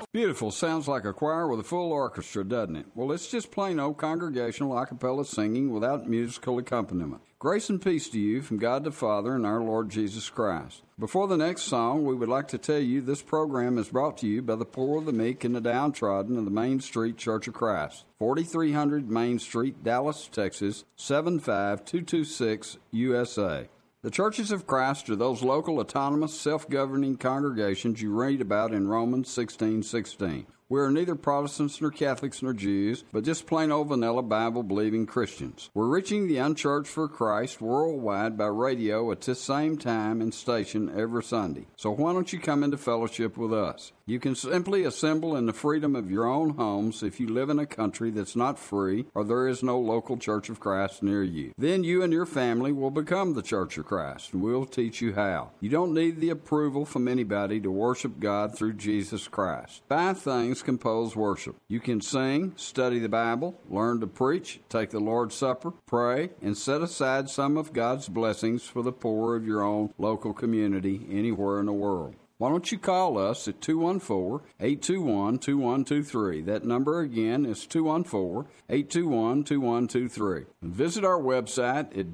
Beautiful. Sounds like a choir with a full orchestra, doesn't it? Well, it's just plain old congregational a cappella singing without musical accompaniment. Grace and peace to you from God the Father and our Lord Jesus Christ. Before the next song, we would like to tell you this program is brought to you by the poor, the meek, and the downtrodden of the Main Street Church of Christ, 4300 Main Street, Dallas, Texas, 75226, USA. The Churches of Christ are those local, autonomous, self-governing congregations you read about in Romans 16:16. We are neither Protestants nor Catholics nor Jews, but just plain old vanilla Bible-believing Christians. We're reaching the unchurched for Christ worldwide by radio at this same time and station every Sunday. So why don't you come into fellowship with us? You can simply assemble in the freedom of your own homes if you live in a country that's not free or there is no local Church of Christ near you. Then you and your family will become the Church of Christ, and we'll teach you how. You don't need the approval from anybody to worship God through Jesus Christ. 5 things compose worship. You can sing, study the Bible, learn to preach, take the Lord's Supper, pray, and set aside some of God's blessings for the poor of your own local community anywhere in the world. Why don't you call us at 214-821-2123. That number again is 214-821-2123. Visit our website at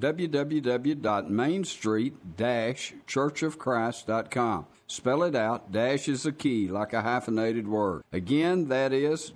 www.mainstreet-churchofchrist.com. Spell it out. Dash is a key, like a hyphenated word. Again, that is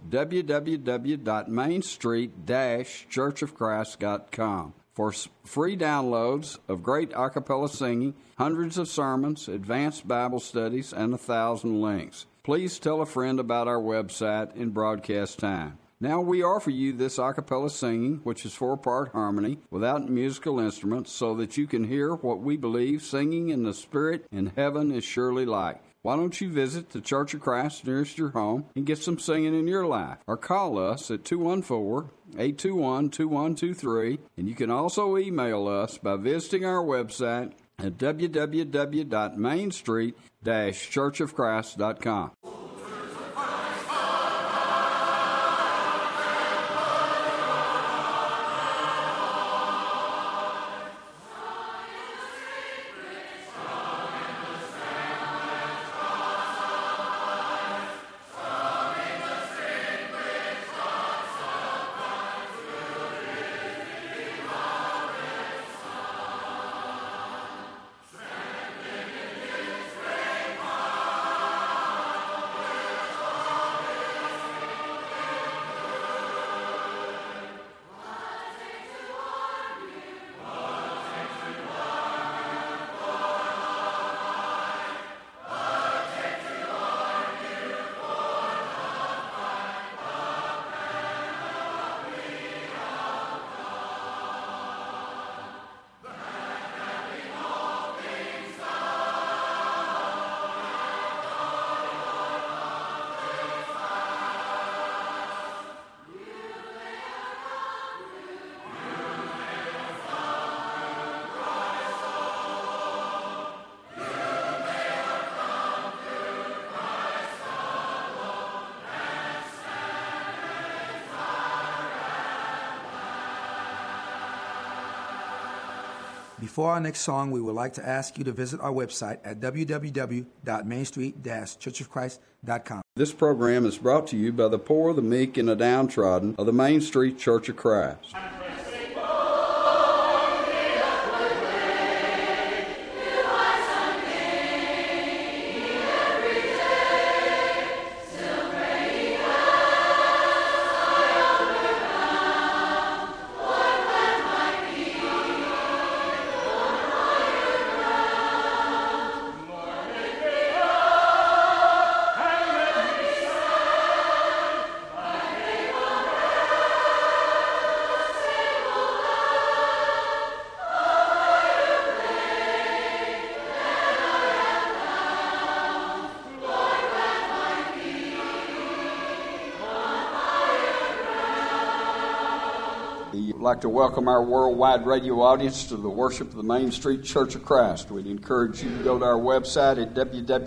www.mainstreet-churchofchrist.com. For free downloads of great a cappella singing, hundreds of sermons, advanced Bible studies, and 1,000 links. Please tell a friend about our website and broadcast time. Now we offer you this a cappella singing, which is 4-part harmony, without musical instruments, so that you can hear what we believe singing in the Spirit in heaven is surely like. Why don't you visit the Church of Christ nearest your home and get some singing in your life? Or call us at 214-821-2123, and you can also email us by visiting our website at www.mainstreet-churchofchrist.com. Before our next song, we would like to ask you to visit our website at www.mainstreet-churchofchrist.com. This program is brought to you by the poor, the meek, and the downtrodden of the Main Street Church of Christ. I'd like to welcome our worldwide radio audience to the worship of the Main Street Church of Christ. We'd encourage you to go to our website at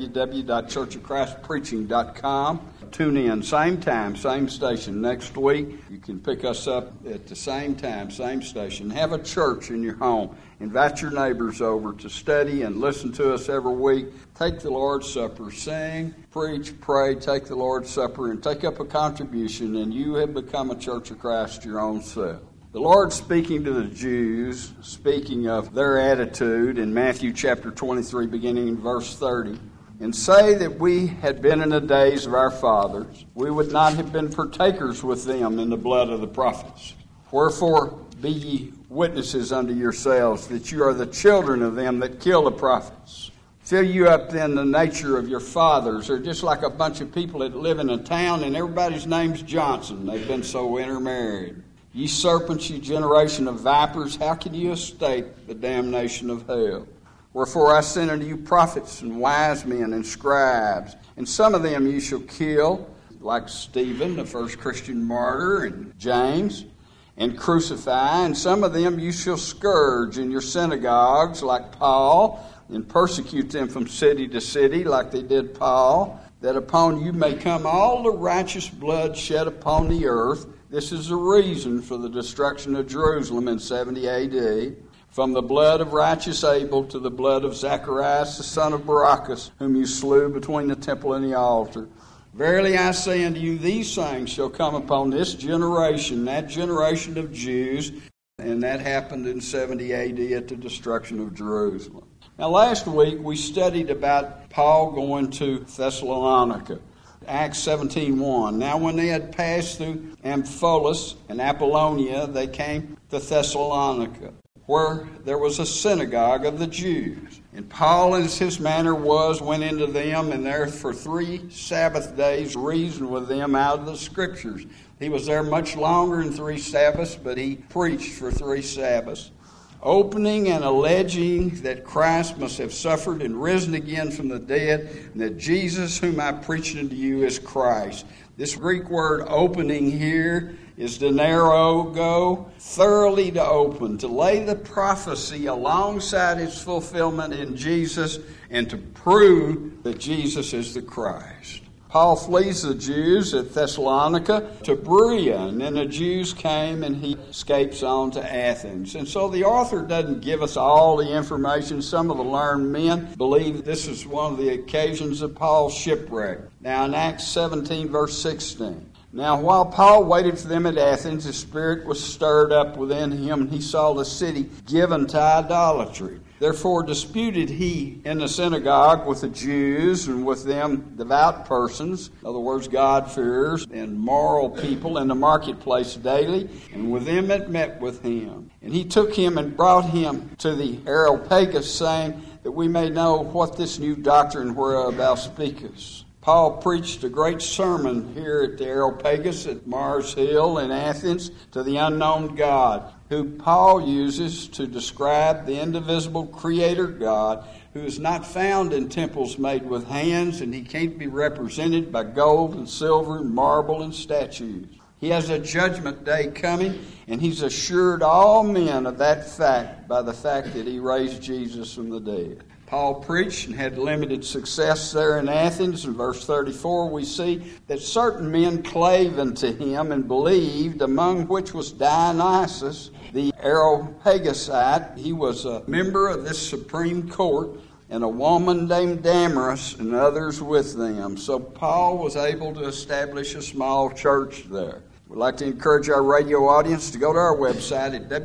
www.churchofchristpreaching.com. Tune in, same time, same station next week. You can pick us up at the same time, same station. Have a church in your home. Invite your neighbors over to study and listen to us every week. Take the Lord's Supper. Sing, preach, pray, take the Lord's Supper, and take up a contribution, and you have become a Church of Christ your own self. The Lord speaking to the Jews, speaking of their attitude in Matthew chapter 23, beginning in verse 30, and say that we had been in the days of our fathers, we would not have been partakers with them in the blood of the prophets. Wherefore be ye witnesses unto yourselves that you are the children of them that kill the prophets. Fill you up then the nature of your fathers. They're just like a bunch of people that live in a town and everybody's name's Johnson. They've been so intermarried. Ye serpents, ye generation of vipers, how can you escape the damnation of hell? Wherefore I send unto you prophets and wise men and scribes, and some of them ye shall kill, like Stephen, the first Christian martyr, and James, and crucify, and some of them you shall scourge in your synagogues, like Paul, and persecute them from city to city, like they did Paul, that upon you may come all the righteous blood shed upon the earth. This is the reason for the destruction of Jerusalem in 70 A.D., from the blood of righteous Abel to the blood of Zacharias, the son of Barachas, whom you slew between the temple and the altar. Verily I say unto you, these things shall come upon this generation, that generation of Jews, and that happened in 70 A.D. at the destruction of Jerusalem. Now last week we studied about Paul going to Thessalonica. Acts 17:1. Now when they had passed through Amphipolis and Apollonia, they came to Thessalonica, where there was a synagogue of the Jews. And Paul, as his manner was, went into them, and there for 3 Sabbath days reasoned with them out of the Scriptures. He was there much longer than 3 Sabbaths, but he preached for 3 Sabbaths, opening and alleging that Christ must have suffered and risen again from the dead, and that Jesus, whom I preach unto you, is Christ. This Greek word opening here is dinerogo, thoroughly to open, to lay the prophecy alongside its fulfillment in Jesus, and to prove that Jesus is the Christ. Paul flees the Jews at Thessalonica to Berea, and then the Jews came and he escapes on to Athens. And so the author doesn't give us all the information. Some of the learned men believe this is one of the occasions of Paul's shipwreck. Now in Acts 17 verse 16. Now while Paul waited for them at Athens, his spirit was stirred up within him, and he saw the city given to idolatry. Therefore disputed he in the synagogue with the Jews and with them devout persons, in other words, God-fearers and moral people, in the marketplace daily, and with them that met with him. And he took him and brought him to the Areopagus, saying that we may know what this new doctrine whereof thou speakest. Paul preached a great sermon here at the Areopagus at Mars Hill in Athens to the unknown God, who Paul uses to describe the indivisible Creator God, who is not found in temples made with hands, and he can't be represented by gold and silver and marble and statues. He has a judgment day coming, and he's assured all men of that fact by the fact that he raised Jesus from the dead. Paul preached and had limited success there in Athens. In verse 34 we see that certain men clave unto him and believed, among which was Dionysius, the Areopagusite. He was a member of this Supreme Court, and a woman named Damaris and others with them. So Paul was able to establish a small church there. We'd like to encourage our radio audience to go to our website at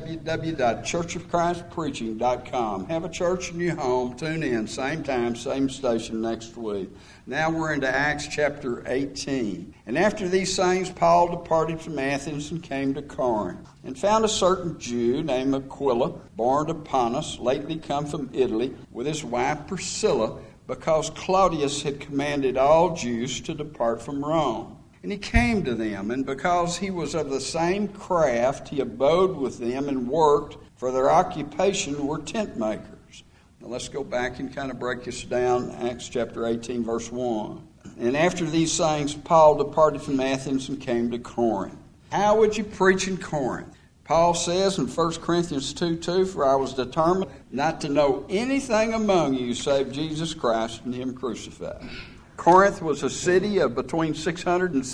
www.churchofchristpreaching.com. Have a church in your home. Tune in, same time, same station next week. Now we're into Acts chapter 18. And after these things, Paul departed from Athens and came to Corinth, and found a certain Jew named Aquila, born of Pontus, lately come from Italy, with his wife Priscilla, because Claudius had commanded all Jews to depart from Rome. And he came to them, and because he was of the same craft, he abode with them and worked, for their occupation were tent makers. Now let's go back and kind of break this down. Acts chapter 18, verse 1. And after these things, Paul departed from Athens and came to Corinth. How would you preach in Corinth? Paul says in 1 Corinthians 2:2, "For I was determined not to know anything among you save Jesus Christ and Him crucified." Corinth was a city of between 600 and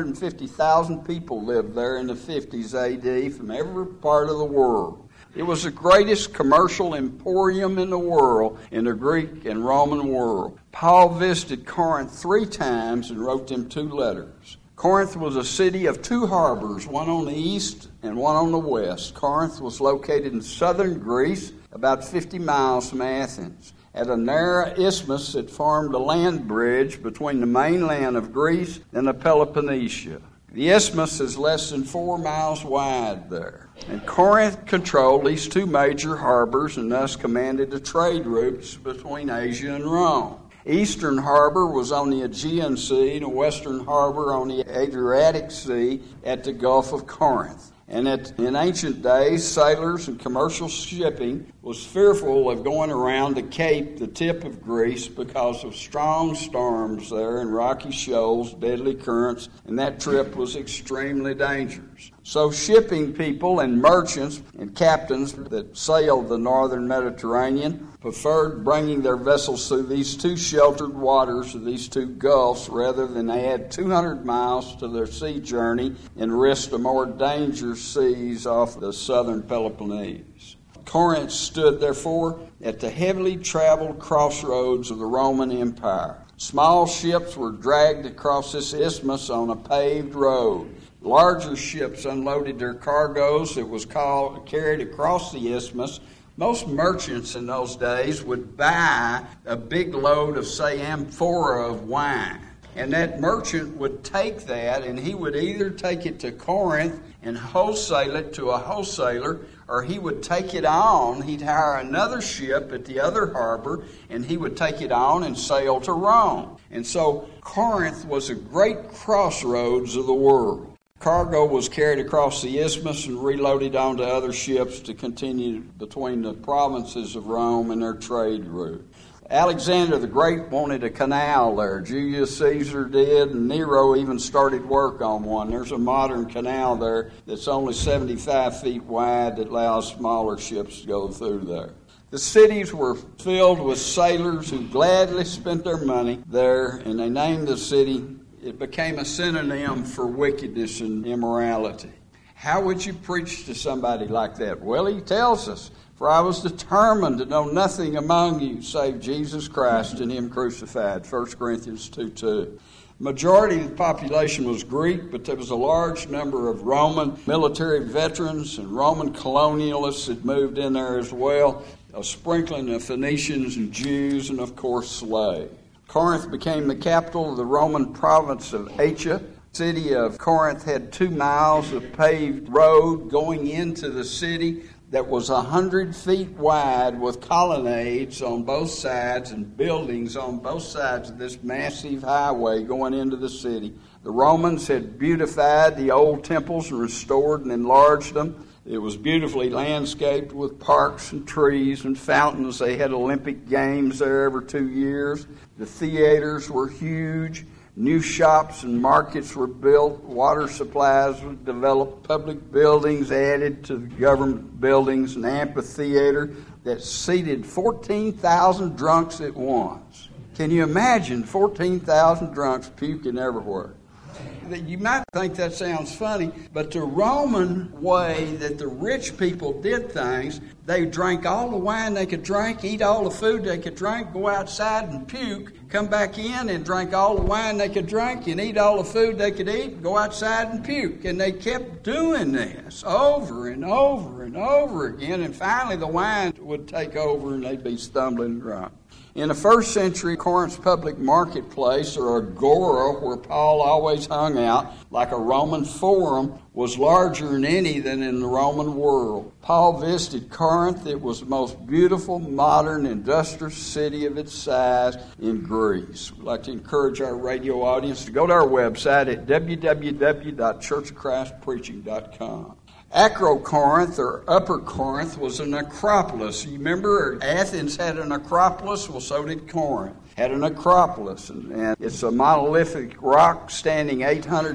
750,000 people lived there in the 50s A.D. from every part of the world. It was the greatest commercial emporium in the world, in the Greek and Roman world. Paul visited Corinth 3 times and wrote them 2 letters. Corinth was a city of 2 harbors, one on the east and one on the west. Corinth was located in southern Greece, about 50 miles from Athens, at a narrow isthmus that formed a land bridge between the mainland of Greece and the Peloponnnesia. The isthmus is less than 4 miles wide there. And Corinth controlled these 2 major harbors and thus commanded the trade routes between Asia and Rome. Eastern harbor was on the Aegean Sea, and the western harbor on the Adriatic Sea at the Gulf of Corinth. And in ancient days, sailors and commercial shipping was fearful of going around the Cape, the tip of Greece, because of strong storms there and rocky shoals, deadly currents, and that trip was extremely dangerous. So shipping people and merchants and captains that sailed the northern Mediterranean preferred bringing their vessels through these 2 sheltered waters of these 2 gulfs rather than add 200 miles to their sea journey and risk the more dangerous seas off the southern Peloponnese. Corinth stood, therefore, at the heavily traveled crossroads of the Roman Empire. Small ships were dragged across this isthmus on a paved road. Larger ships unloaded their cargoes that was carried across the isthmus. Most merchants in those days would buy a big load of, say, amphora of wine. And that merchant would take that, and he would either take it to Corinth and wholesale it to a wholesaler, or he would take it on. He'd hire another ship at the other harbor, and he would take it on and sail to Rome. And so Corinth was a great crossroads of the world. Cargo was carried across the isthmus and reloaded onto other ships to continue between the provinces of Rome and their trade route. Alexander the Great wanted a canal there. Julius Caesar did, and Nero even started work on one. There's a modern canal there that's only 75 feet wide that allows smaller ships to go through there. The cities were filled with sailors who gladly spent their money there, and they named the city. It became a synonym for wickedness and immorality. How would you preach to somebody like that? Well, he tells us, "For I was determined to know nothing among you save Jesus Christ and Him crucified." 1 Corinthians 2:2. The majority of the population was Greek, but there was a large number of Roman military veterans and Roman colonialists that moved in there as well, a sprinkling of Phoenicians and Jews, and of course slaves. Corinth became the capital of the Roman province of Asia. The city of Corinth had 2 miles of paved road going into the city that was 100 feet wide, with colonnades on both sides and buildings on both sides of this massive highway going into the city. The Romans had beautified the old temples and restored and enlarged them. It was beautifully landscaped with parks and trees and fountains. They had Olympic Games there every 2 years. The theaters were huge. New shops and markets were built. Water supplies were developed. Public buildings added to the government buildings. An amphitheater that seated 14,000 drunks at once. Can you imagine 14,000 drunks puking everywhere? You might think that sounds funny, but the Roman way that the rich people did things, they drank all the wine they could drink, eat all the food they could drink, go outside and puke, come back in and drink all the wine they could drink and eat all the food they could eat, go outside and puke. And they kept doing this over and over and over again, and finally the wine would take over and they'd be stumbling drunk. In the first century, Corinth's public marketplace, or agora, where Paul always hung out, like a Roman forum, was larger than any than in the Roman world. Paul visited Corinth. It was the most beautiful, modern, industrious city of its size in Greece. We'd like to encourage our radio audience to go to our website at www.churchofchristpreaching.com. Acrocorinth, or Upper Corinth, was an acropolis. You remember Athens had an acropolis? Well, so did Corinth. had an acropolis, and it's a monolithic rock standing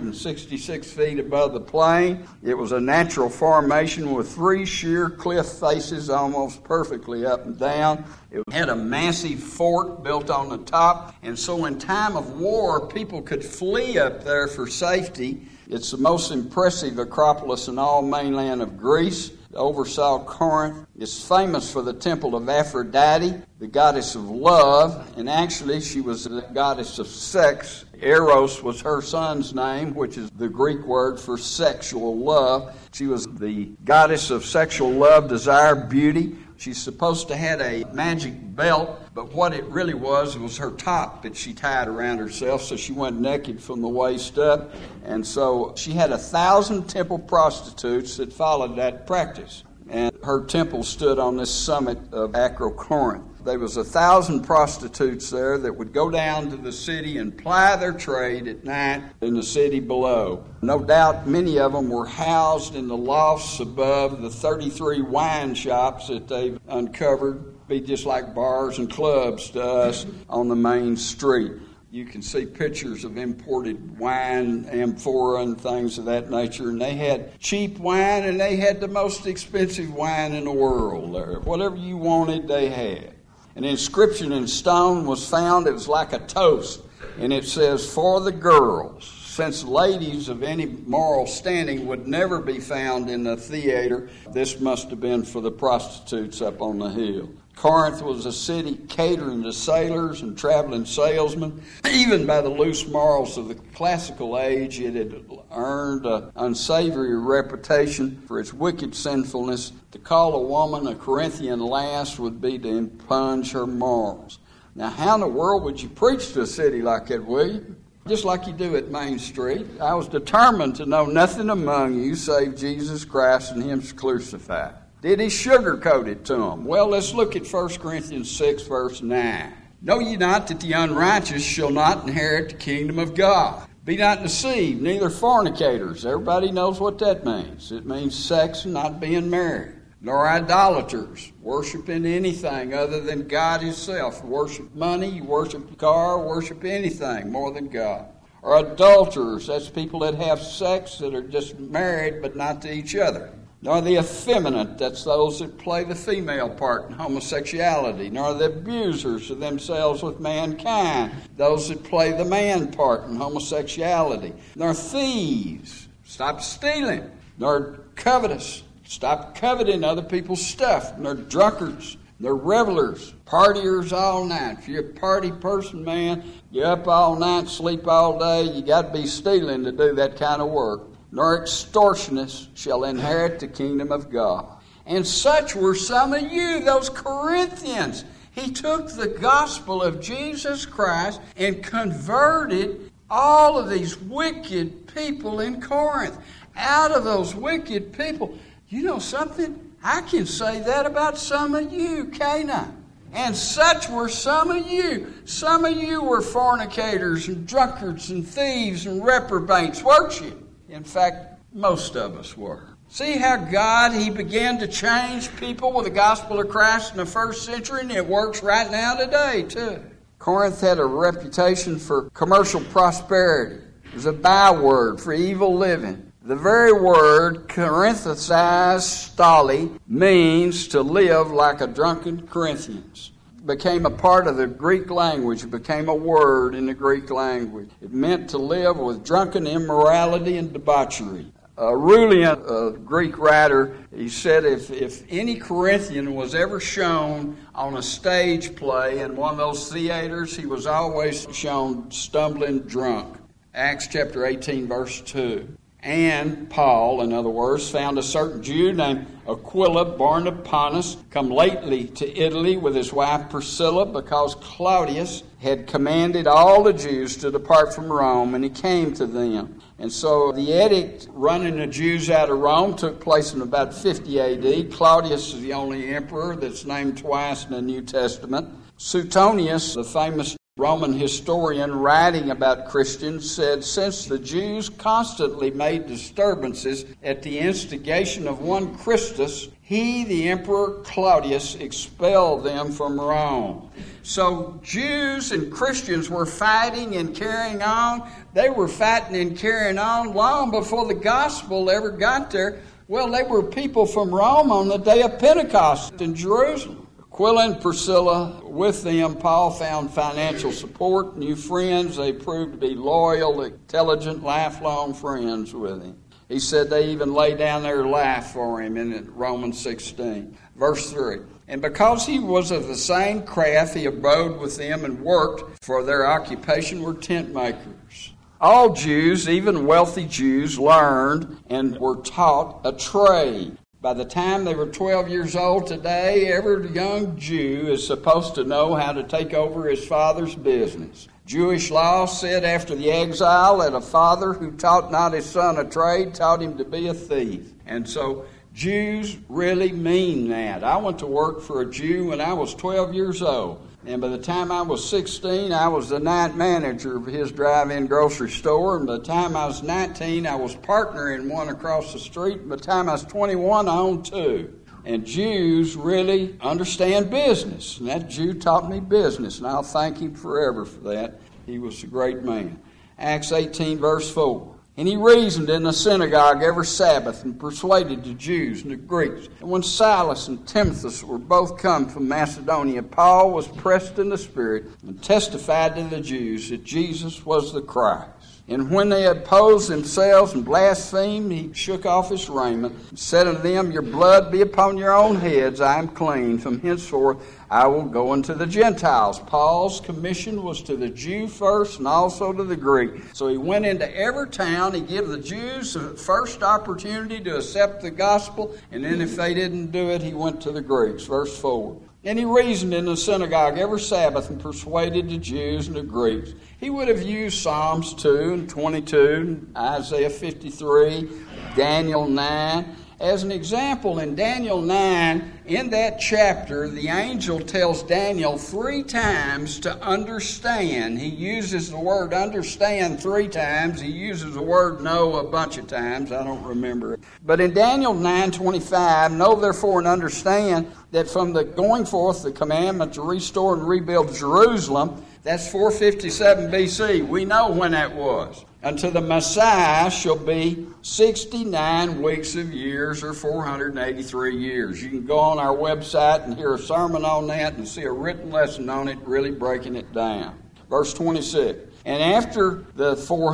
866 feet above the plain. It was a natural formation with 3 sheer cliff faces almost perfectly up and down. It had a massive fort built on the top, and so in time of war, people could flee up there for safety. It's the most impressive acropolis in all mainland of Greece. It oversaw Corinth. It's famous for the temple of Aphrodite, the goddess of love, and actually she was the goddess of sex. Eros was her son's name, which is the Greek word for sexual love. She was the goddess of sexual love, desire, beauty. She's supposed to have a magic belt, but what it really was her top that she tied around herself, so she went naked from the waist up. And so she had 1,000 temple prostitutes that followed that practice. And her temple stood on this summit of Acrocorinth. There was 1,000 prostitutes there that would go down to the city and ply their trade at night in the city below. No doubt many of them were housed in the lofts above the 33 wine shops that they've uncovered. Be just like bars and clubs to us on the main street. You can see pictures of imported wine, amphora, and things of that nature. And they had cheap wine, and they had the most expensive wine in the world there. Whatever you wanted, they had. An inscription in stone was found. It was like a toast. And it says, "For the girls," since ladies of any moral standing would never be found in the theater. This must have been for the prostitutes up on the hill. Corinth was a city catering to sailors and traveling salesmen. Even by the loose morals of the classical age, it had earned an unsavory reputation for its wicked sinfulness. To call a woman a Corinthian lass would be to impugn her morals. Now, how in the world would you preach to a city like that, will you? Just like you do at Main Street. I was determined to know nothing among you save Jesus Christ and Him crucified. Did he sugarcoat it to them? Well, let's look at 1 Corinthians 6, verse 9. Know ye not that the unrighteous shall not inherit the kingdom of God? Be not deceived, neither fornicators. Everybody knows what that means. It means sex and not being married. Nor idolaters, worshiping anything other than God Himself. You worship money, you worship a car, worship anything more than God. Or adulterers, that's people that have sex that are just married but not to each other. Nor the effeminate, that's those that play the female part in homosexuality. Nor the abusers of themselves with mankind, those that play the man part in homosexuality. Nor thieves, stop stealing. Nor covetous, stop coveting other people's stuff. Nor drunkards, nor revelers, partiers all night. If you're a party person, man, you're up all night, sleep all day, you got to be stealing to do that kind of work. Nor extortionists shall inherit the kingdom of God. And such were some of you, those Corinthians. He took the gospel of Jesus Christ and converted all of these wicked people in Corinth. Out of those wicked people, you know something? I can say that about some of you, can't I? And such were some of you. Some of you were fornicators and drunkards and thieves and reprobates, weren't you? In fact, most of us were. See how God, He began to change people with the gospel of Christ in the first century, and it works right now today, too. Corinth had a reputation for commercial prosperity. It was a byword for evil living. The very word, Corinthicized, stali, means to live like a drunken Corinthians. It became a part of the Greek language. It became a word in the Greek language. It meant to live with drunken immorality and debauchery. Aurelian, a Greek writer, he said if any Corinthian was ever shown on a stage play in one of those theaters, he was always shown stumbling drunk. Acts chapter 18, verse 2. And Paul, in other words, found a certain Jew named Aquila, born of Pontus, come lately to Italy with his wife Priscilla, because Claudius had commanded all the Jews to depart from Rome, and he came to them. And so the edict running the Jews out of Rome took place in about 50 A.D. Claudius is the only emperor that's named twice in the New Testament. Suetonius, the famous Roman historian writing about Christians, said, since the Jews constantly made disturbances at the instigation of one Christus, he, the Emperor Claudius, expelled them from Rome. So Jews and Christians were fighting and carrying on. They were fighting and carrying on long before the gospel ever got there. Well, they were people from Rome on the day of Pentecost in Jerusalem. Aquila and Priscilla, with them, Paul found financial support, new friends. They proved to be loyal, intelligent, lifelong friends with him. He said they even laid down their life for him in Romans 16. Verse 3. And because he was of the same craft, he abode with them and worked, for their occupation were tent makers. All Jews, even wealthy Jews, learned and were taught a trade. By the time they were 12 years old today, every young Jew is supposed to know how to take over his father's business. Jewish law said after the exile that a father who taught not his son a trade taught him to be a thief. And so Jews really mean that. I went to work for a Jew when I was 12 years old. And by the time I was 16, I was the night manager of his drive-in grocery store. And by the time I was 19, I was partner in one across the street. And by the time I was 21, I owned two. And Jews really understand business. And that Jew taught me business, and I'll thank him forever for that. He was a great man. Acts 18, verse 4. And he reasoned in the synagogue every Sabbath and persuaded the Jews and the Greeks. And when Silas and Timothy were both come from Macedonia, Paul was pressed in the Spirit and testified to the Jews that Jesus was the Christ. And when they had opposed themselves and blasphemed, he shook off his raiment and said unto them, Your blood be upon your own heads, I am clean. From henceforth I will go unto the Gentiles. Paul's commission was to the Jew first and also to the Greek. So he went into every town. He gave the Jews the first opportunity to accept the gospel. And then if they didn't do it, he went to the Greeks. Verse 4. And he reasoned in the synagogue every Sabbath and persuaded the Jews and the Greeks. He would have used Psalms 2 and 22, Isaiah 53, Daniel 9. As an example, in Daniel 9, in that chapter, the angel tells Daniel 3 times to understand. He uses the word understand 3 times. He uses the word know a bunch of times. I don't remember it. But in Daniel 9:25, know therefore and understand that from the going forth the commandment to restore and rebuild Jerusalem, that's 457 BC. We know when that was. Until the Messiah shall be 69 weeks of years, or 483 years. You can go on our website and hear a sermon on that and see a written lesson on it, really breaking it down. Verse 26. And after the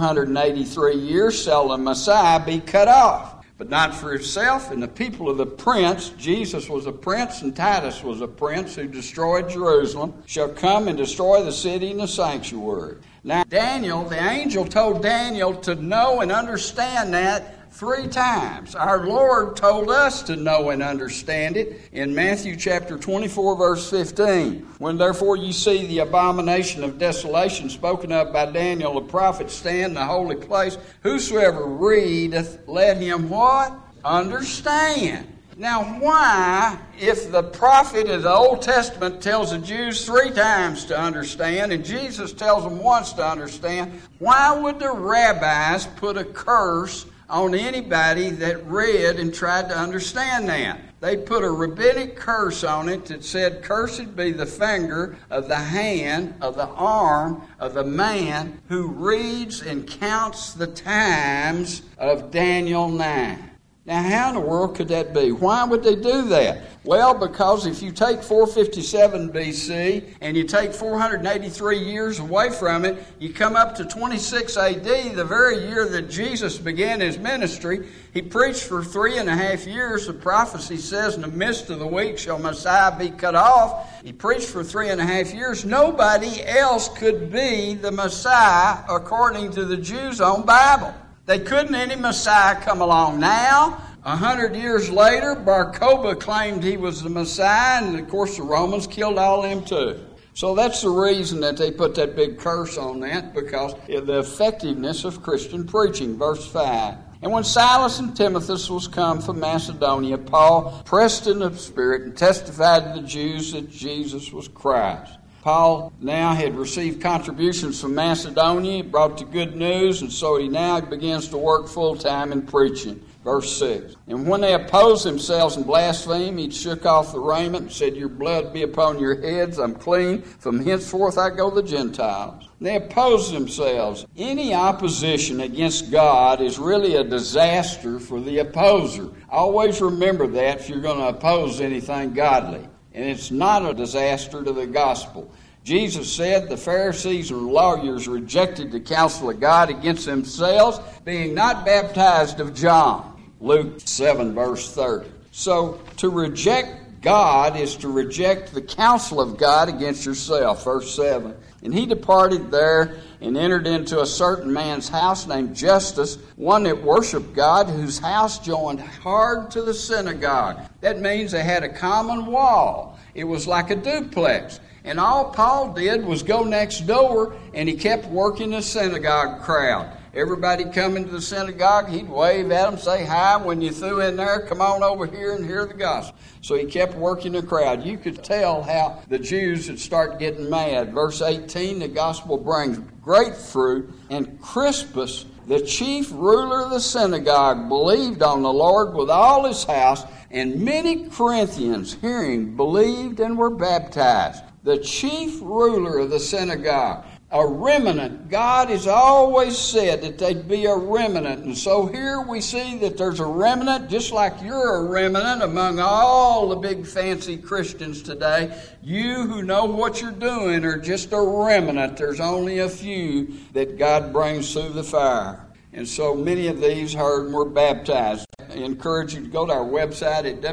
483 years shall the Messiah be cut off, but not for himself and the people of the prince. Jesus was a prince and Titus was a prince who destroyed Jerusalem, shall come and destroy the city and the sanctuary. Now, Daniel, the angel told Daniel to know and understand that 3 times. Our Lord told us to know and understand it in Matthew chapter 24, verse 15. When therefore ye see the abomination of desolation spoken of by Daniel the prophet stand in the holy place, whosoever readeth, let him what? Understand. Now, why, if the prophet of the Old Testament tells the Jews 3 times to understand, and Jesus tells them once to understand, why would the rabbis put a curse on anybody that read and tried to understand that? They put a rabbinic curse on it that said, Cursed be the finger of the hand, of the arm, of the man who reads and counts the times of Daniel 9. Now, how in the world could that be? Why would they do that? Well, because if you take 457 BC and you take 483 years away from it, you come up to 26 AD, the very year that Jesus began his ministry. He preached for 3.5 years. The prophecy says, in the midst of the week shall Messiah be cut off. He preached for 3.5 years. Nobody else could be the Messiah according to the Jews' own Bible. They couldn't any Messiah come along now. 100 years later, Bar Kokhba claimed he was the Messiah, and of course the Romans killed all them too. So that's the reason that they put that big curse on that, because of the effectiveness of Christian preaching. Verse 5. And when Silas and Timothy was come from Macedonia, Paul pressed in the Spirit and testified to the Jews that Jesus was Christ. Paul now had received contributions from Macedonia, brought the good news, and so he now begins to work full-time in preaching. Verse 6. And when they opposed themselves and blasphemed, he shook off the raiment and said, Your blood be upon your heads, I'm clean. From henceforth I go to the Gentiles. They opposed themselves. Any opposition against God is really a disaster for the opposer. Always remember that if you're going to oppose anything godly. And it's not a disaster to the gospel. Jesus said the Pharisees and lawyers rejected the counsel of God against themselves, being not baptized of John. Luke 7, verse 30. So to reject God is to reject the counsel of God against yourself. Verse 7. And he departed there and entered into a certain man's house named Justus, one that worshiped God, whose house joined hard to the synagogue. That means they had a common wall. It was like a duplex. And all Paul did was go next door, and he kept working the synagogue crowd. Everybody come into the synagogue, he'd wave at them, say hi. When you threw in there, come on over here and hear the gospel. So he kept working the crowd. You could tell how the Jews would start getting mad. Verse 18, the gospel brings great fruit, and Crispus, the chief ruler of the synagogue, believed on the Lord with all his house, and many Corinthians, hearing, believed and were baptized. The chief ruler of the synagogue, a remnant. God has always said that there'd be a remnant. And so here we see that there's a remnant, just like you're a remnant among all the big fancy Christians today. You who know what you're doing are just a remnant. There's only a few that God brings through the fire. And so many of these heard and were baptized. I encourage you to go to our website at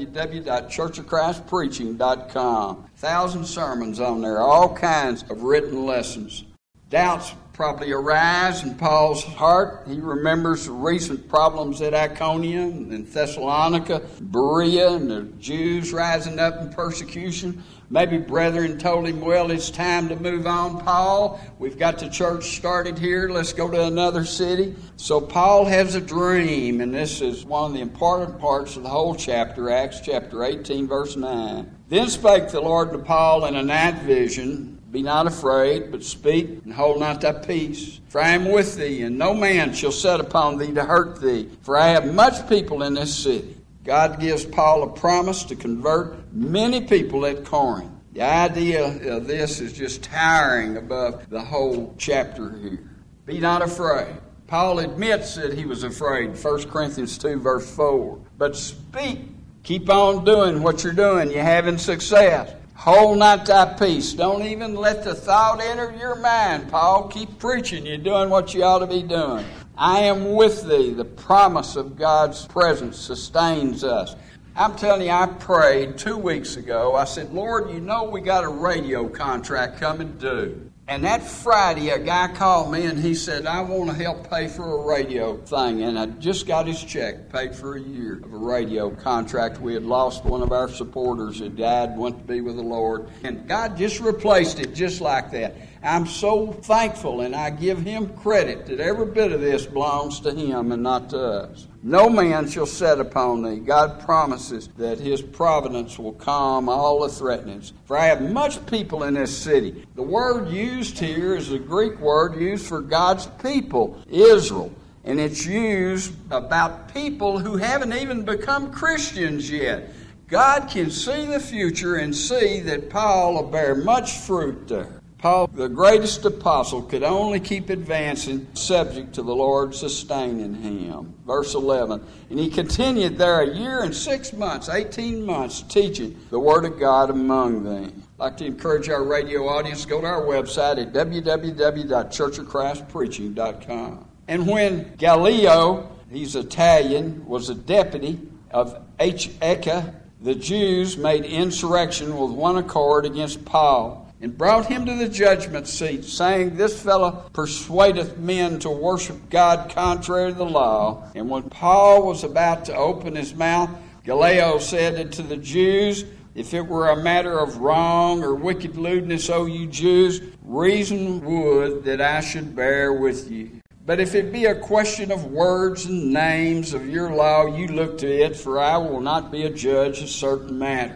www.churchofchristpreaching.com. 1,000 sermons on there, all kinds of written lessons. Doubts probably arise in Paul's heart. He remembers the recent problems at Iconium and Thessalonica, Berea, and the Jews rising up in persecution. Maybe brethren told him, well, it's time to move on, Paul. We've got the church started here. Let's go to another city. So Paul has a dream, and this is one of the important parts of the whole chapter, Acts chapter 18, verse 9. Then spake the Lord to Paul in a night vision, Be not afraid, but speak, and hold not thy peace. For I am with thee, and no man shall set upon thee to hurt thee. For I have much people in this city. God gives Paul a promise to convert many people at Corinth. The idea of this is just towering above the whole chapter here. Be not afraid. Paul admits that he was afraid, 1 Corinthians 2, verse 4. But speak. Keep on doing what you're doing. You're having success. Hold not thy peace. Don't even let the thought enter your mind, Paul. Keep preaching. You're doing what you ought to be doing. I am with thee. The promise of God's presence sustains us. I'm telling you, I prayed 2 weeks ago. I said, Lord, you know we got a radio contract coming due. And that Friday, a guy called me and he said, I want to help pay for a radio thing. And I just got his check, paid for a year of a radio contract. We had lost one of our supporters who died, went to be with the Lord. And God just replaced it just like that. I'm so thankful, and I give him credit that every bit of this belongs to him and not to us. No man shall set upon thee. God promises that his providence will calm all the threatenings. For I have much people in this city. The word used here is the Greek word used for God's people, Israel. And it's used about people who haven't even become Christians yet. God can see the future and see that Paul will bear much fruit there. Paul, the greatest apostle, could only keep advancing, subject to the Lord sustaining him. Verse 11, and he continued there 1 year and 6 months, 18 months, teaching the word of God among them. I'd like to encourage our radio audience to go to our website at www.churchofchristpreaching.com. And when Gallio, he's Italian, was a deputy of Achaia, the Jews made insurrection with one accord against Paul, and brought him to the judgment seat, saying, This fellow persuadeth men to worship God contrary to the law. And when Paul was about to open his mouth, Gallio said unto the Jews, If it were a matter of wrong or wicked lewdness, O you Jews, reason would that I should bear with you. But if it be a question of words and names of your law, you look to it, for I will not be a judge of certain matters.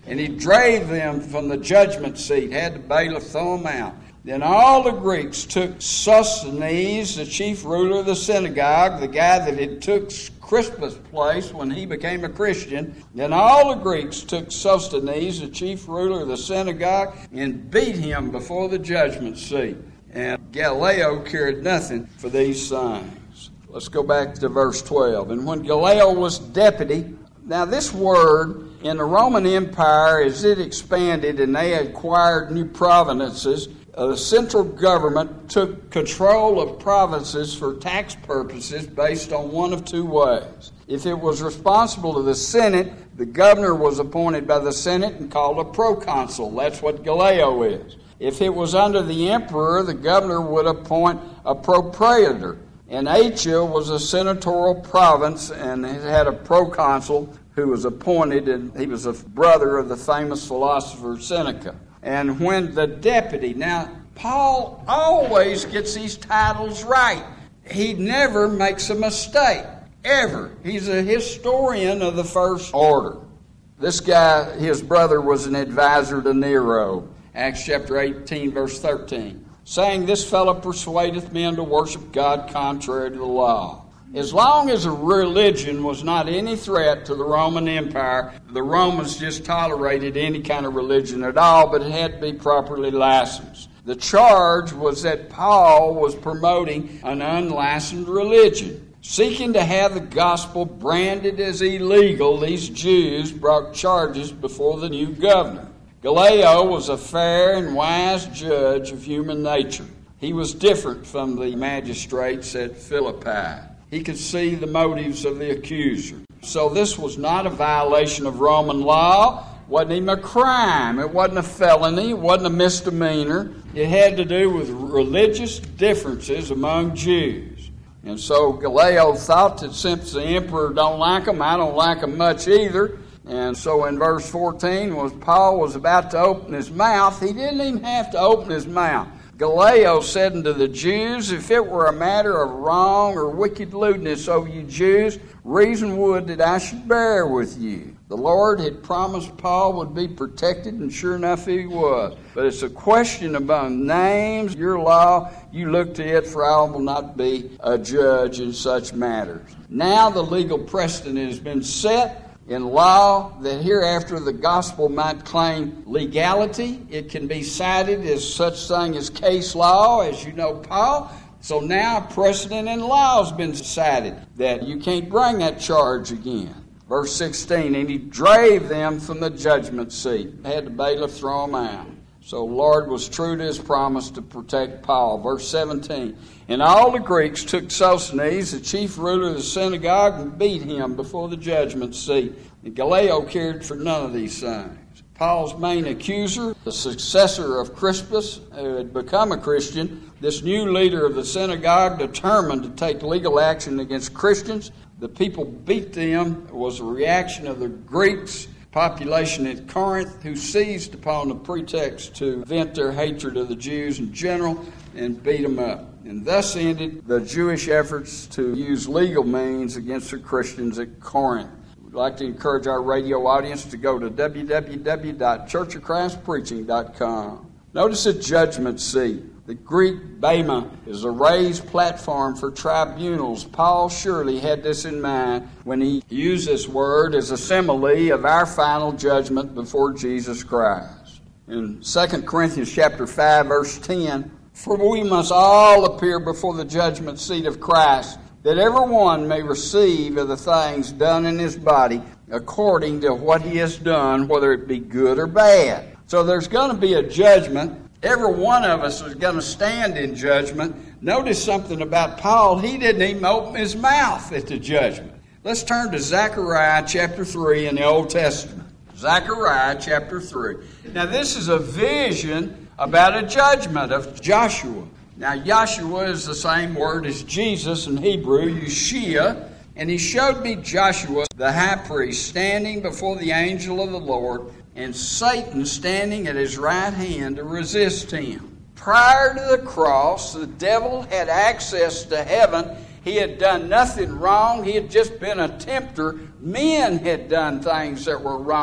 And he drave them from the judgment seat, had the bailiff throw them out. Then all the Greeks took Sosthenes, the chief ruler of the synagogue, the guy that had took Crispus' place when he became a Christian. Then all the Greeks took Sosthenes, the chief ruler of the synagogue, and beat him before the judgment seat. And Gallio cared nothing for these things. Let's go back to verse 12. And when Gallio was deputy, now this word in the Roman Empire, as it expanded and they acquired new provinces, the central government took control of provinces for tax purposes based on one of two ways. If it was responsible to the Senate, the governor was appointed by the Senate and called a proconsul. That's what Gallio is. If it was under the emperor, the governor would appoint a propraetor. And Asia was a senatorial province, and it had a proconsul who was appointed, and he was a brother of the famous philosopher Seneca. And when the deputy, now Paul always gets these titles right. He never makes a mistake, ever. He's a historian of the first order. This guy, his brother, was an advisor to Nero. Acts chapter 18, verse 13. Saying, this fellow persuadeth men to worship God contrary to the law. As long as a religion was not any threat to the Roman Empire, the Romans just tolerated any kind of religion at all, but it had to be properly licensed. The charge was that Paul was promoting an unlicensed religion. Seeking to have the gospel branded as illegal, these Jews brought charges before the new governor. Gallio was a fair and wise judge of human nature. He was different from the magistrates at Philippi. He could see the motives of the accuser. So this was not a violation of Roman law. It wasn't even a crime. It wasn't a felony. It wasn't a misdemeanor. It had to do with religious differences among Jews. And so Gallio thought that since the emperor don't like him, I don't like him much either. And so in verse 14, when Paul was about to open his mouth, he didn't even have to open his mouth. Gallio said unto the Jews, if it were a matter of wrong or wicked lewdness, O you Jews, reason would that I should bear with you. The Lord had promised Paul would be protected, and sure enough he was. But it's a question about names, your law, you look to it, for I will not be a judge in such matters. Now the legal precedent has been set in law that hereafter the gospel might claim legality. It can be cited as such thing as case law, as you know, Paul. So now precedent in law has been cited that you can't bring that charge again. Verse 16, and he drave them from the judgment seat. Had the bailiff throw them out. So the Lord was true to his promise to protect Paul. Verse 17, and all the Greeks took Sosthenes, the chief ruler of the synagogue, and beat him before the judgment seat. And Gallio cared for none of these things. Paul's main accuser, the successor of Crispus, who had become a Christian, this new leader of the synagogue determined to take legal action against Christians. The people beat them. It was a reaction of the Greeks population at Corinth, who seized upon the pretext to vent their hatred of the Jews in general and beat them up. And thus ended the Jewish efforts to use legal means against the Christians at Corinth. We'd like to encourage our radio audience to go to www.churchofchristpreaching.com. Notice the judgment seat. The Greek bema is a raised platform for tribunals. Paul surely had this in mind when he used this word as a simile of our final judgment before Jesus Christ. In 2 Corinthians chapter 5, verse 10, for we must all appear before the judgment seat of Christ, that every one may receive of the things done in his body according to what he has done, whether it be good or bad. So there's going to be a judgment. Every one of us is going to stand in judgment. Notice something about Paul. He didn't even open his mouth at the judgment. Let's turn to Zechariah chapter 3 in the Old Testament. Zechariah chapter 3. Now this is a vision about a judgment of Joshua. Now Joshua is the same word as Jesus in Hebrew, Yeshua. And he showed me Joshua, the high priest, standing before the angel of the Lord, and Satan standing at his right hand to resist him. Prior to the cross, the devil had access to heaven. He had done nothing wrong. He had just been a tempter. Men had done things that were wrong.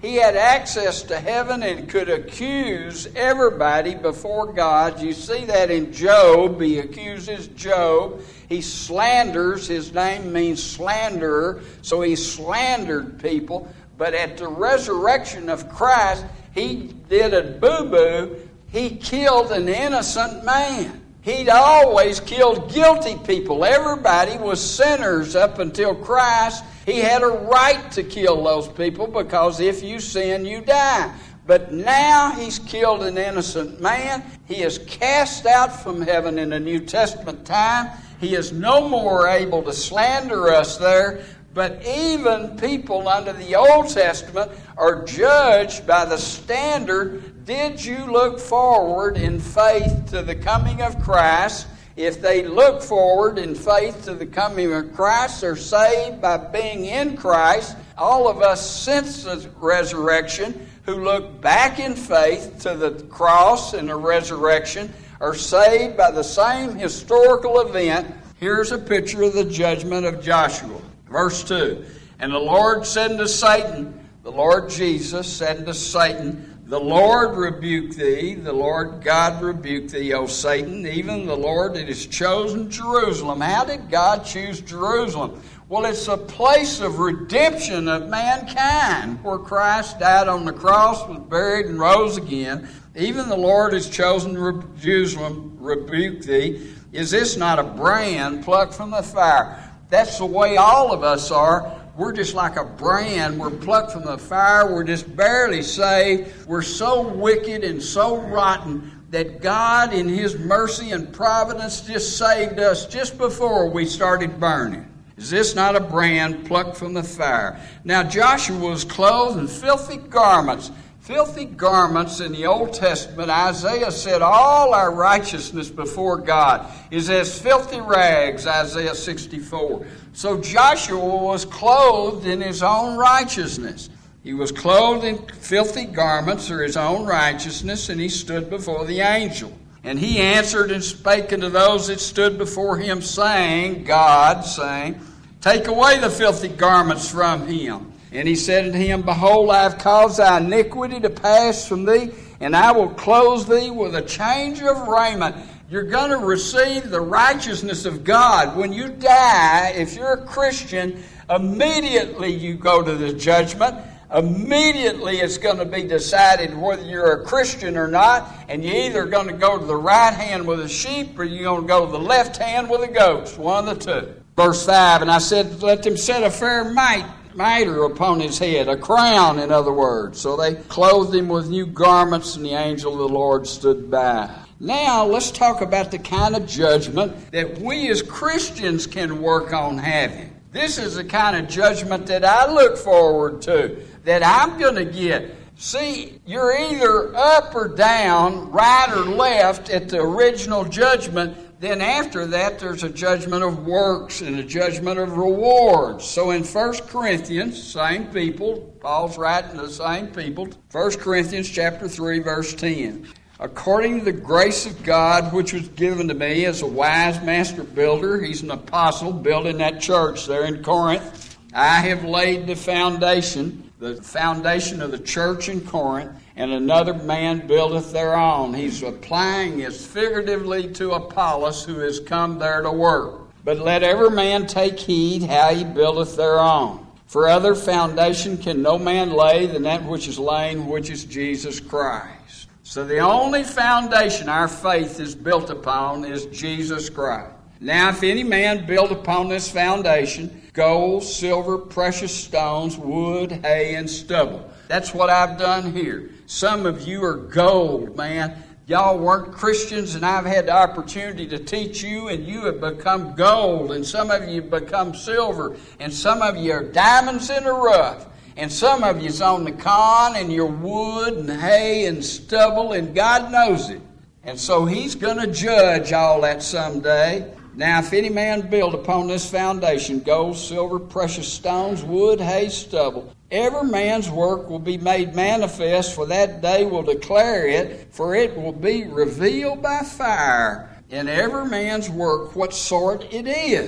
He had access to heaven and could accuse everybody before God. You see that in Job. He accuses Job. He slanders. His name means slanderer. So he slandered people. But at the resurrection of Christ, he did a boo-boo. He killed an innocent man. He'd always killed guilty people. Everybody was sinners up until Christ. He had a right to kill those people because if you sin, you die. But now he's killed an innocent man. He is cast out from heaven in the New Testament time. He is no more able to slander us there. But even people under the Old Testament are judged by the standard, did you look forward in faith to the coming of Christ? If they look forward in faith to the coming of Christ, they're saved by being in Christ. All of us since the resurrection who look back in faith to the cross and the resurrection are saved by the same historical event. Here's a picture of the judgment of Joshua. Verse 2, and the Lord said unto Satan, the Lord Jesus said unto Satan, the Lord rebuke thee, the Lord God rebuke thee, O Satan, even the Lord that has chosen Jerusalem. How did God choose Jerusalem? Well, it's a place of redemption of mankind, where Christ died on the cross, was buried, and rose again. Even the Lord has chosen Jerusalem, rebuke thee. Is this not a brand plucked from the fire? That's the way all of us are. We're just like a brand. We're plucked from the fire. We're just barely saved. We're so wicked and so rotten that God, in His mercy and providence, just saved us just before we started burning. Is this not a brand plucked from the fire? Now Joshua was clothed in filthy garments. Filthy garments in the Old Testament, Isaiah said all our righteousness before God is as filthy rags, Isaiah 64. So Joshua was clothed in his own righteousness. He was clothed in filthy garments, or his own righteousness, and he stood before the angel. And he answered and spake unto those that stood before him, saying, God, saying, take away the filthy garments from him. And he said unto him, behold, I have caused thy iniquity to pass from thee, and I will clothe thee with a change of raiment. You're going to receive the righteousness of God. When you die, if you're a Christian, immediately you go to the judgment. Immediately it's going to be decided whether you're a Christian or not, and you're either going to go to the right hand with a sheep, or you're going to go to the left hand with a goat. One of the two. Verse 5, and I said, let them set a fair mitre upon his head, a crown, in other words. So they clothed him with new garments, and the angel of the Lord stood by. Now let's talk about the kind of judgment that we as Christians can work on having. This is the kind of judgment that I look forward to, that I'm going to get. See, you're either up or down, right or left at the original judgment. Then after that, there's a judgment of works and a judgment of rewards. So in 1 Corinthians, same people, Paul's writing to the same people, 1 Corinthians chapter 3, verse 10. According to the grace of God which was given to me as a wise master builder, he's an apostle building that church there in Corinth. I have laid the foundation of the church in Corinth, and another man buildeth thereon. He's applying it figuratively to Apollos, who has come there to work. But let every man take heed how he buildeth thereon. For other foundation can no man lay than that which is laid, which is Jesus Christ. So the only foundation our faith is built upon is Jesus Christ. Now if any man build upon this foundation gold, silver, precious stones, wood, hay, and stubble. That's what I've done here. Some of you are gold, man. Y'all weren't Christians, and I've had the opportunity to teach you, and you have become gold, and some of you have become silver, and some of you are diamonds in the rough, and some of you's on the con, and you're wood and hay and stubble, and God knows it. And so He's going to judge all that someday. Now, if any man build upon this foundation gold, silver, precious stones, wood, hay, stubble, every man's work will be made manifest, for that day will declare it, for it will be revealed by fire, in every man's work what sort it is.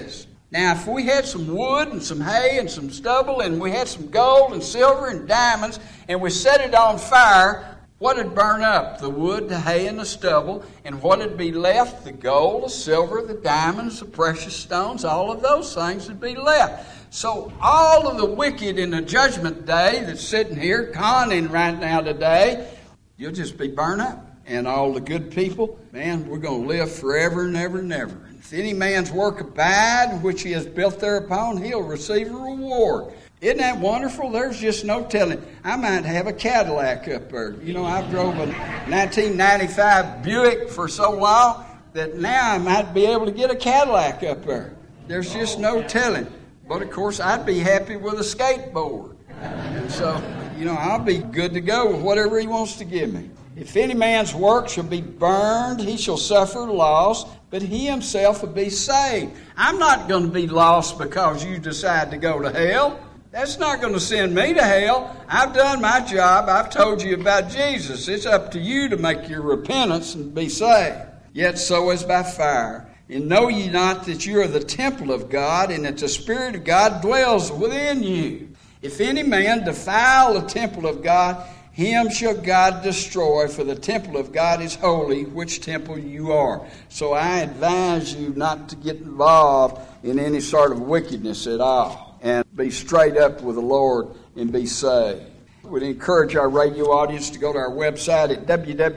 Now, if we had some wood and some hay and some stubble and we had some gold and silver and diamonds and we set it on fire, what would burn up? The wood, the hay, and the stubble. And what would be left? The gold, the silver, the diamonds, the precious stones, all of those things would be left. So all of the wicked in the judgment day that's sitting here conning right now today, you'll just be burned up. And all the good people, man, we're going to live forever and ever and ever. If any man's work abide, which he has built thereupon, he'll receive a reward. Isn't that wonderful? There's just no telling. I might have a Cadillac up there. You know, I drove a 1995 Buick for so long that now I might be able to get a Cadillac up there. There's just no telling. But, of course, I'd be happy with a skateboard. And so, you know, I'll be good to go with whatever he wants to give me. If any man's work shall be burned, he shall suffer loss, but he himself will be saved. I'm not going to be lost because you decide to go to hell. That's not going to send me to hell. I've done my job. I've told you about Jesus. It's up to you to make your repentance and be saved. Yet so is by fire. And know ye not that you are the temple of God, and that the Spirit of God dwells within you? If any man defile the temple of God, him shall God destroy, for the temple of God is holy, which temple you are. So I advise you not to get involved in any sort of wickedness at all, and be straight up with the Lord and be saved. We'd encourage our radio audience to go to our website at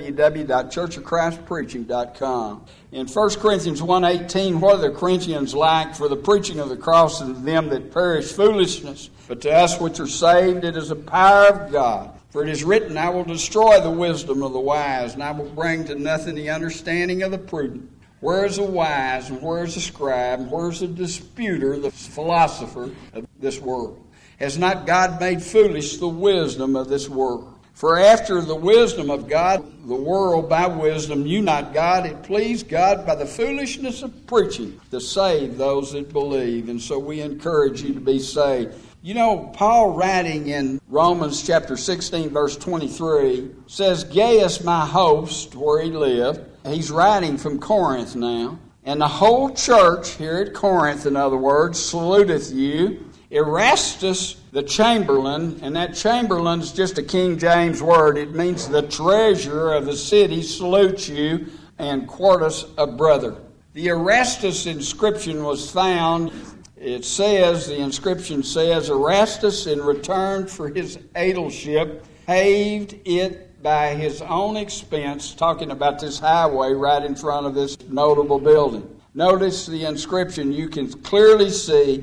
www.churchofchristpreaching.com. In 1 Corinthians 1:18, what are the Corinthians like? For the preaching of the cross is to them that perish foolishness, but to us which are saved it is the power of God. For it is written, I will destroy the wisdom of the wise, and I will bring to nothing the understanding of the prudent. Where is the wise, and where is the scribe, and where is the disputer, the philosopher of this world? Has not God made foolish the wisdom of this world? For after the wisdom of God, the world by wisdom knew not God. It pleased God by the foolishness of preaching to save those that believe. And so we encourage you to be saved. You know, Paul writing in Romans chapter 16, verse 23, says, Gaius, my host, where he lived. He's writing from Corinth now. And the whole church here at Corinth, in other words, saluteth you. Erastus, the chamberlain, and that chamberlain's just a King James word. It means the treasurer of the city salutes you, and Quartus, a brother. The Erastus inscription was found. It says, the inscription says, Erastus, in return for his aedileship, paved it by his own expense, talking about this highway right in front of this notable building. Notice the inscription. You can clearly see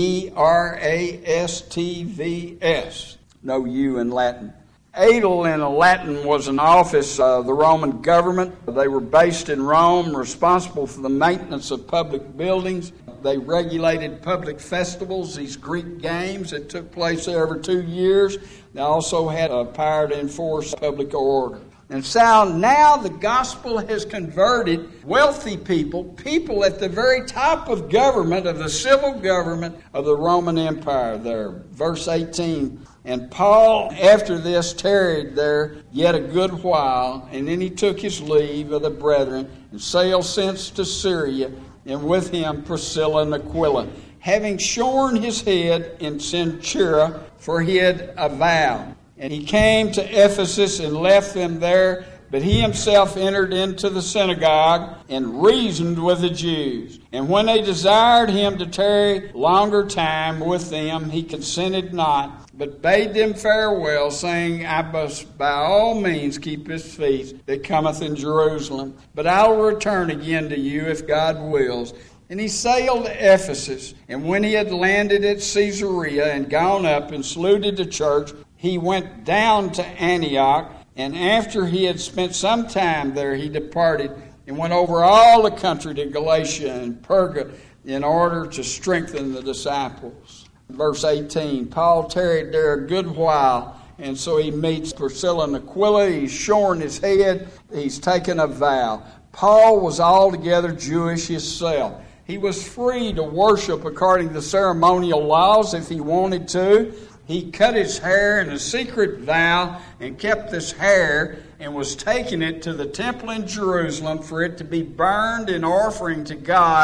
E-R-A-S-T-V-S. No U in Latin. Aedile in Latin was an office of the Roman government. They were based in Rome, responsible for the maintenance of public buildings. They regulated public festivals, these Greek games that took place there every 2 years. They also had a power to enforce public order. And so now the gospel has converted wealthy people, people at the very top of government, of the civil government of the Roman Empire there. Verse 18, and Paul after this tarried there yet a good while, and then he took his leave of the brethren and sailed thence to Syria, and with him Priscilla and Aquila, having shorn his head in Cenchrea, for he had a vow. And he came to Ephesus and left them there, but he himself entered into the synagogue and reasoned with the Jews. And when they desired him to tarry longer time with them, he consented not, but bade them farewell, saying, I must by all means keep this feast that cometh in Jerusalem, but I will return again to you if God wills. And he sailed to Ephesus, and when he had landed at Caesarea and gone up and saluted the church, he went down to Antioch, and after he had spent some time there, he departed and went over all the country to Galatia and Perga in order to strengthen the disciples. Verse 18, Paul tarried there a good while, and so he meets Priscilla and Aquila. He's shorn his head. He's taken a vow. Paul was altogether Jewish himself. He was free to worship according to the ceremonial laws if he wanted to. He cut his hair in a secret vow and kept this hair and was taking it to the temple in Jerusalem for it to be burned in offering to God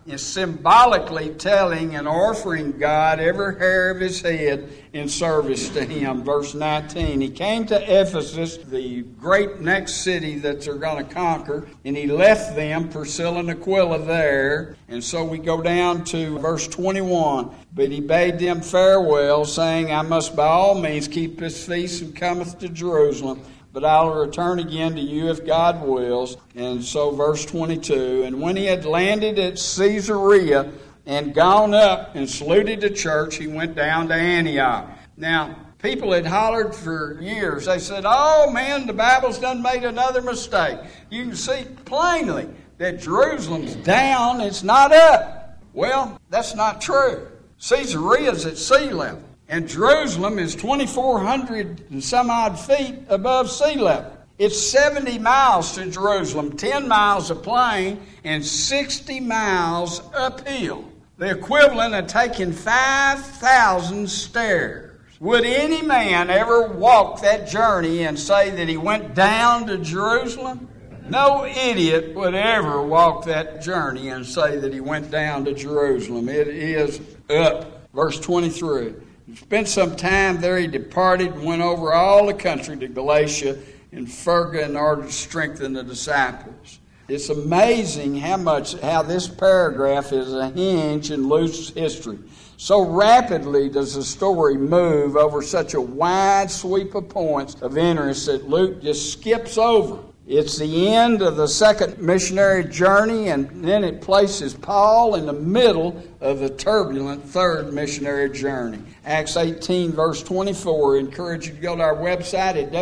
is symbolically telling and offering God every hair of his head in service to him. Verse 19, he came to Ephesus, the great next city that they're going to conquer, and he left them, Priscilla and Aquila, there. And so we go down to verse 21. But he bade them farewell, saying, I must by all means keep this feast and cometh to Jerusalem, but I will return again to you if God wills. And so verse 22, and when he had landed at Caesarea and gone up and saluted the church, he went down to Antioch. Now, people had hollered for years. They said, oh man, the Bible's done made another mistake. You can see plainly that Jerusalem's down, it's not up. Well, that's not true. Caesarea's at sea level. And Jerusalem is 2,400 and some odd feet above sea level. It's 70 miles to Jerusalem, 10 miles of plain, and 60 miles uphill. The equivalent of taking 5,000 stairs. Would any man ever walk that journey and say that he went down to Jerusalem? No idiot would ever walk that journey and say that he went down to Jerusalem. It is up. Verse 23. He spent some time there. He departed and went over all the country to Galatia and Phrygia in order to strengthen the disciples. It's amazing how this paragraph is a hinge in Luke's history. So rapidly does the story move over such a wide sweep of points of interest that Luke just skips over. It's the end of the second missionary journey, and then it places Paul in the middle of the turbulent third missionary journey. Acts 18, verse 24. I encourage you to go to our website at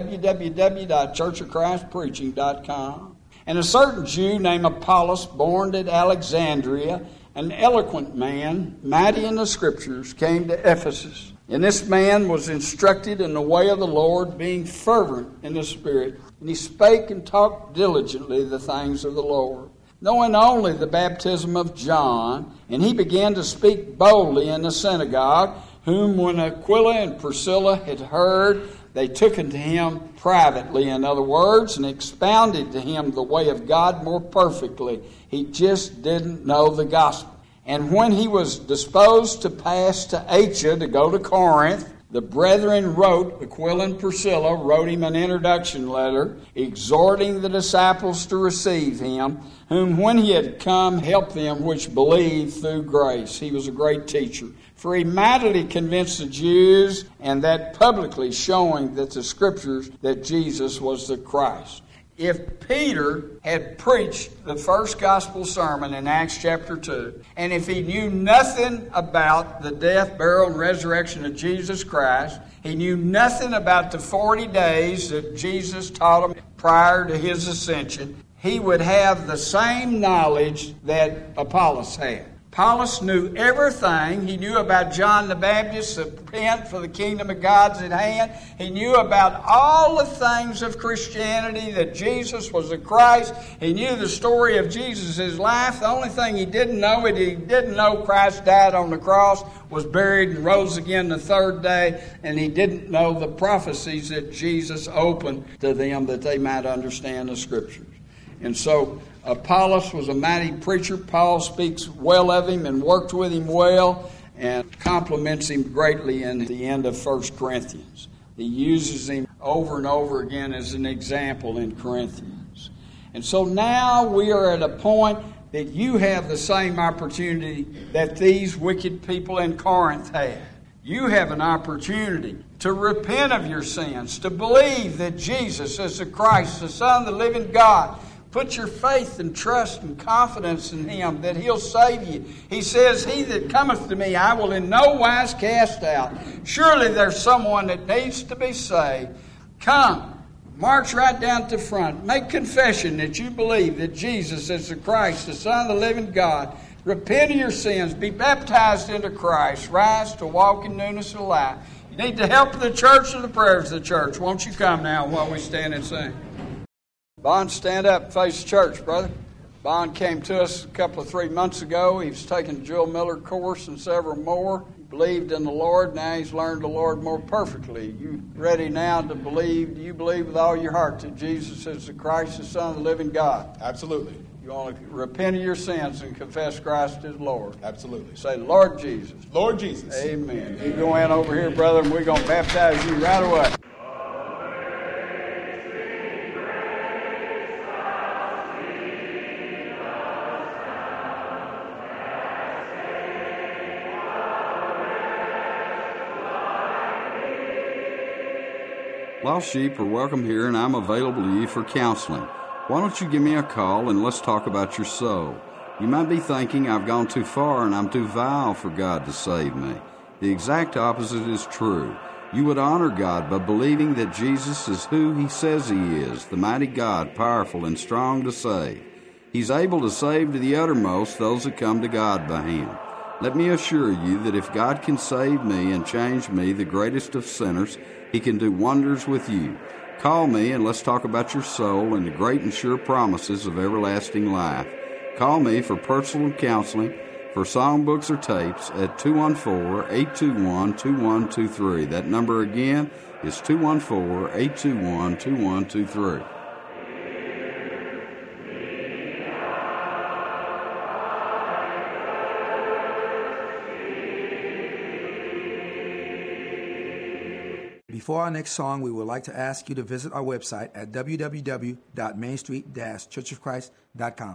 www.churchofchristpreaching.com. And a certain Jew named Apollos, born at Alexandria, an eloquent man, mighty in the Scriptures, came to Ephesus. And this man was instructed in the way of the Lord, being fervent in the Spirit. And he spake and talked diligently the things of the Lord, knowing only the baptism of John. And he began to speak boldly in the synagogue, whom when Aquila and Priscilla had heard, they took unto him privately, in other words, and expounded to him the way of God more perfectly. He just didn't know the gospel. And when he was disposed to pass to Asia, to go to Corinth, the brethren Aquila and Priscilla wrote him an introduction letter, exhorting the disciples to receive him, whom when he had come helped them which believed through grace. He was a great teacher. For he mightily convinced the Jews, and that publicly showing that the Scriptures that Jesus was the Christ. If Peter had preached the first gospel sermon in Acts chapter 2, and if he knew nothing about the death, burial, and resurrection of Jesus Christ, he knew nothing about the 40 days that Jesus taught him prior to his ascension, he would have the same knowledge that Apollos had. Apollos knew everything. He knew about John the Baptist, repent for the kingdom of God's at hand. He knew about all the things of Christianity, that Jesus was the Christ. He knew the story of Jesus' life. The only thing he didn't know Christ died on the cross, was buried, and rose again the third day. And he didn't know the prophecies that Jesus opened to them that they might understand the Scriptures. And so Apollos was a mighty preacher. Paul speaks well of him and worked with him well and compliments him greatly in the end of 1 Corinthians. He uses him over and over again as an example in Corinthians. And so now we are at a point that you have the same opportunity that these wicked people in Corinth had. You have an opportunity to repent of your sins, to believe that Jesus is the Christ, the Son of the living God. Put your faith and trust and confidence in Him that He'll save you. He says, he that cometh to me, I will in no wise cast out. Surely there's someone that needs to be saved. Come, march right down to the front. Make confession that you believe that Jesus is the Christ, the Son of the living God. Repent of your sins. Be baptized into Christ. Rise to walk in newness of life. You need the help of the church and the prayers of the church. Won't you come now while we stand and sing? Bond, stand up and face the church, brother. Bond came to us a couple of 3 months ago. He was taking the Joel Miller course and several more. He believed in the Lord. Now he's learned the Lord more perfectly. You ready now to believe? Do you believe with all your heart that Jesus is the Christ, the Son of the living God? Absolutely. You want to repent of your sins and confess Christ as Lord. Absolutely. Say, Lord Jesus. Lord Jesus. Amen. You go in over here, brother, and we're going to baptize you right away. Lost sheep are welcome here, and I'm available to you for counseling. Why don't you give me a call and let's talk about your soul? You might be thinking I've gone too far and I'm too vile for God to save me. The exact opposite is true. You would honor God by believing that Jesus is who He says He is, the mighty God, powerful and strong to save. He's able to save to the uttermost those that come to God by Him. Let me assure you that if God can save me and change me, the greatest of sinners, He can do wonders with you. Call me and let's talk about your soul and the great and sure promises of everlasting life. Call me for personal counseling, for songbooks or tapes at 214-821-2123. That number again is 214-821-2123. Before our next song, we would like to ask you to visit our website at www.mainstreet-churchofchrist.com.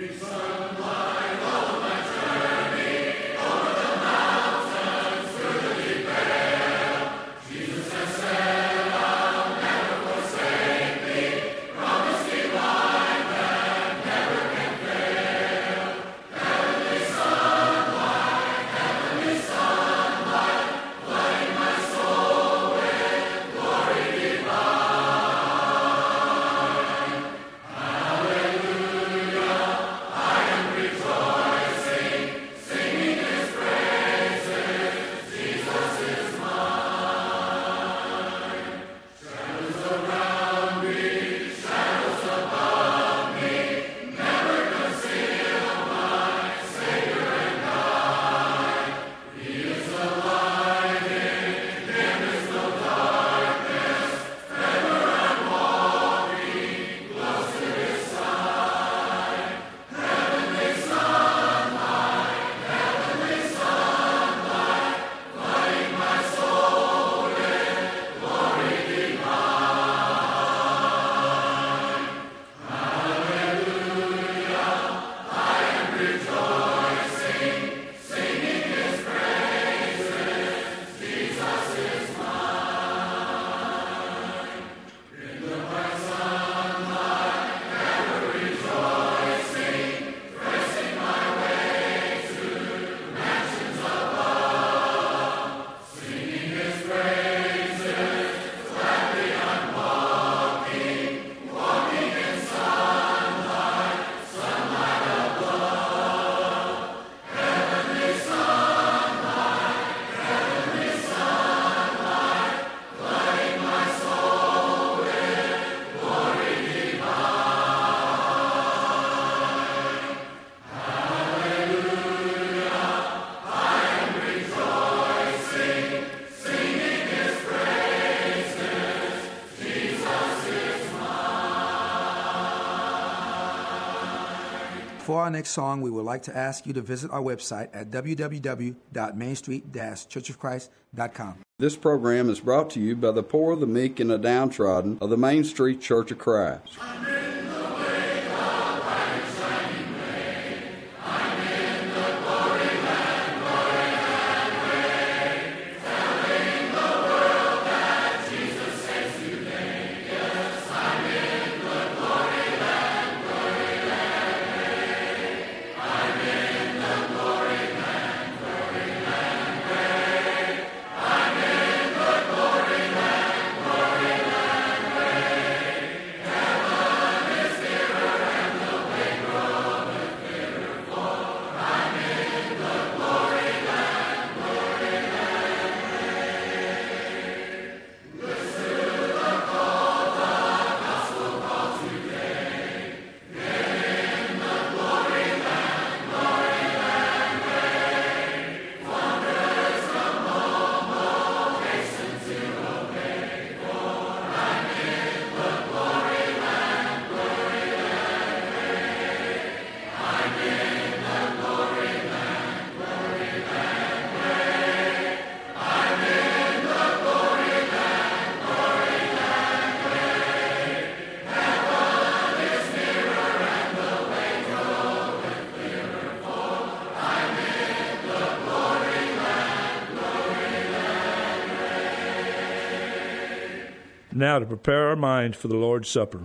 For our next song, we would like to ask you to visit our website at www.mainstreet-churchofchrist.com. This program is brought to you by the poor, the meek, and the downtrodden of the Main Street Church of Christ. Now to prepare our minds for the Lord's Supper.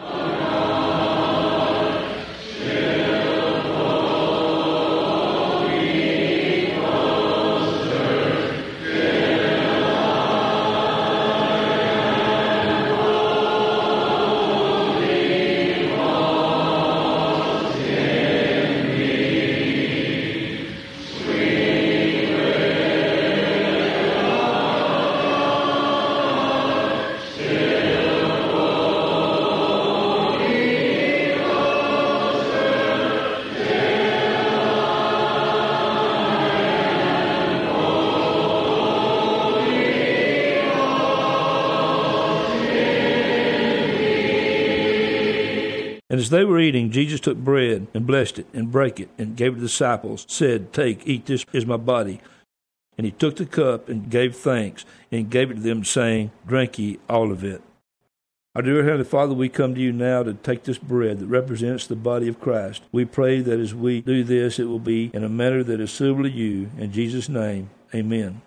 And as they were eating, Jesus took bread and blessed it and brake it and gave it to the disciples, said, "Take, eat, this is my body." And he took the cup and gave thanks and gave it to them, saying, "Drink ye all of it." Our dear Heavenly Father, we come to you now to take this bread that represents the body of Christ. We pray that as we do this, it will be in a manner that is suitable to you. In Jesus' name, amen.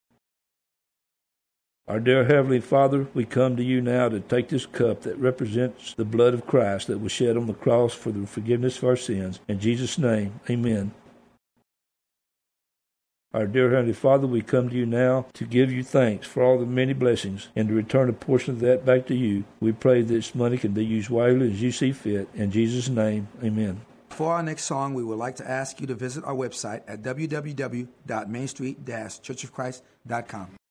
Our dear Heavenly Father, we come to you now to take this cup that represents the blood of Christ that was shed on the cross for the forgiveness of our sins. In Jesus' name, amen. Our dear Heavenly Father, we come to you now to give you thanks for all the many blessings and to return a portion of that back to you. We pray this money can be used wisely as you see fit. In Jesus' name, amen. For our next song, we would like to ask you to visit our website at www.mainstreet-churchofchrist.com.